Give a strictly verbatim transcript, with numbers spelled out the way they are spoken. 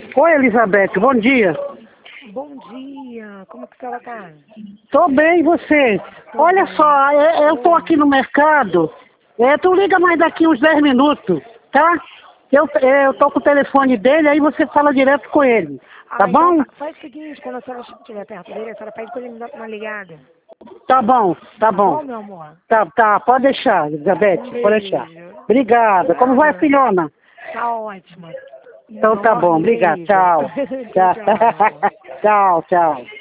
Oi, Elizabeth, bom dia. Bom dia, como que a senhora tá? Tô bem, e você? Tô Olha bem. só, eu, eu tô aqui no mercado. É, tu liga mais daqui uns dez minutos, tá? Eu, eu tô com o telefone dele, aí você fala direto com ele. Tá Ah, então bom? fa- faz o seguinte, quando a senhora estiver perto dele, a senhora pede pra ele me dar uma ligada. Tá bom, tá Tá bom. bom, meu amor? Tá, tá, pode deixar, Elizabeth, Um pode deixar. beijo. Obrigada. Como vai, Nada. filhona? Tá ótima. Então tá bom, obrigado. Dormindo. Tchau. Tchau, Tchau, tchau, meu amor. tchau. Tchau.